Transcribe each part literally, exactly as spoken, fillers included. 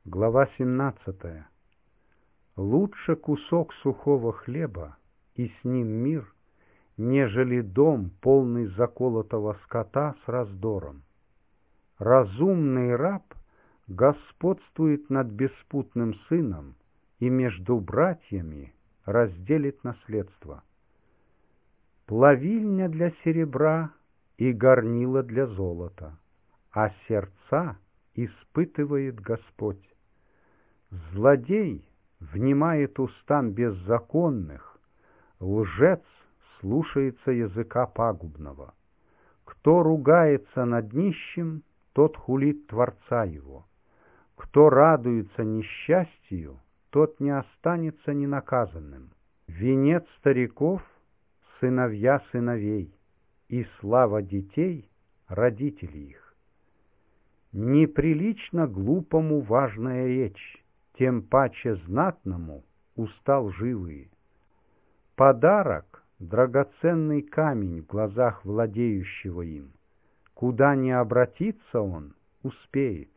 Глава семнадцатая. Лучше кусок сухого хлеба и с ним мир, нежели дом, полный заколотого скота с раздором. Разумный раб господствует над беспутным сыном и между братьями разделит наследство. Плавильня для серебра и горнила для золота, а сердца испытывает Господь. Злодей внимает устам беззаконных, лжец слушается языка пагубного. Кто ругается над нищим, тот хулит Творца его. Кто радуется несчастью, тот не останется ненаказанным. Венец стариков — сыновья сыновей, и слава детей — родители их. Неприлично глупому важная речь, тем паче знатному уста лживые. Подарок — драгоценный камень в глазах владеющего им. Куда ни обратится он, успеет.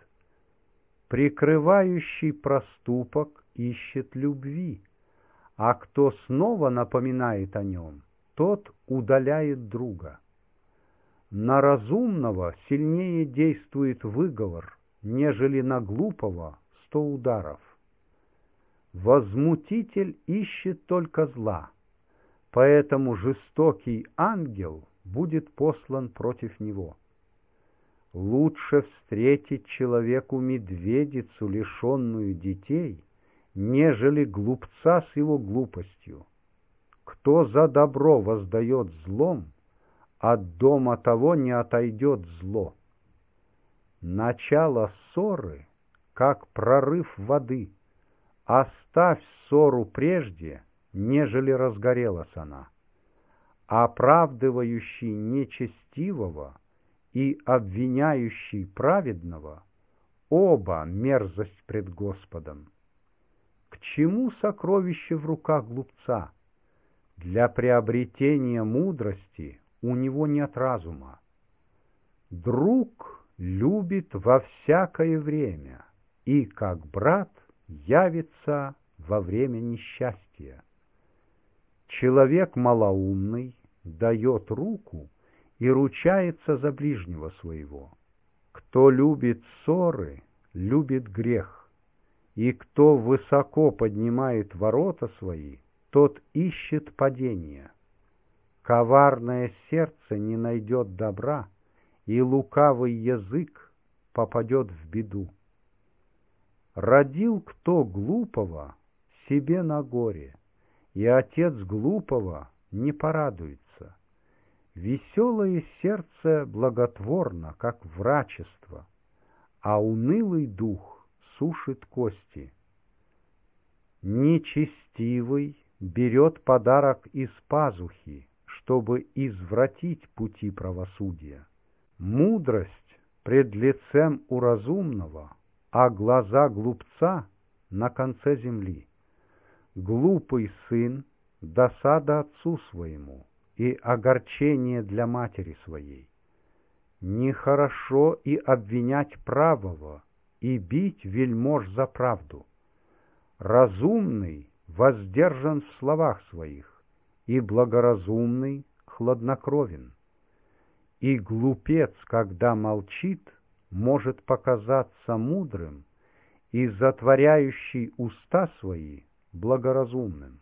Прикрывающий проступок ищет любви, а кто снова напоминает о нем, тот удаляет друга. На разумного сильнее действует выговор, нежели на глупого сто ударов. Возмутитель ищет только зла, поэтому жестокий ангел будет послан против него. Лучше встретить человеку медведицу, лишенную детей, нежели глупца с его глупостью. Кто за добро воздает злом, от дома того не отойдет зло. Начало ссоры, как прорыв воды. Оставь ссору прежде, нежели разгорелась она. Оправдывающий нечестивого и обвиняющий праведного — оба мерзость пред Господом. К чему сокровище в руках глупца? Для приобретения мудрости у него нет разума. Друг любит во всякое время и, как брат, явится во время несчастья. Человек малоумный дает руку и ручается за ближнего своего. Кто любит ссоры, любит грех, и кто высоко поднимает ворота свои, тот ищет падения. Коварное сердце не найдет добра, и лукавый язык попадет в беду. Родил кто глупого, себе на горе, и отец глупого не порадуется. Веселое сердце благотворно, как врачество, а унылый дух сушит кости. Нечестивый берет подарок из пазухи, чтобы извратить пути правосудия. Мудрость пред лицем у разумного, а глаза глупца на конце земли. Глупый сын — досада отцу своему и огорчение для матери своей. Нехорошо и обвинять правого, и бить вельмож за правду. Разумный воздержан в словах своих, и благоразумный хладнокровен. И глупец, когда молчит, может показаться мудрым, и затворяющий уста свои благоразумным.